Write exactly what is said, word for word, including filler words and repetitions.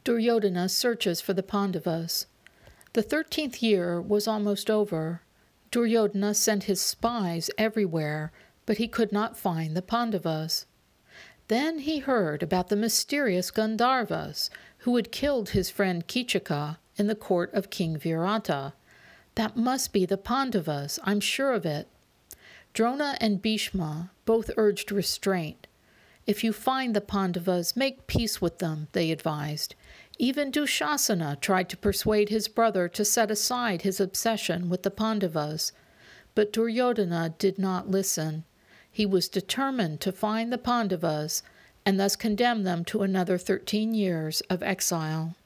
Duryodhana searches for the Pandavas. The thirteenth year was almost over. Duryodhana sent his spies everywhere, but he could not find the Pandavas. Then he heard about the mysterious Gandharvas, who had killed his friend Kichaka in the court of King Virata. That must be the Pandavas, I'm sure of it. Drona and Bhishma both urged restraint. If you find the Pandavas, make peace with them, they advised. Even Dushasana tried to persuade his brother to set aside his obsession with the Pandavas. But Duryodhana did not listen. He was determined to find the Pandavas and thus condemn them to another thirteen years of exile.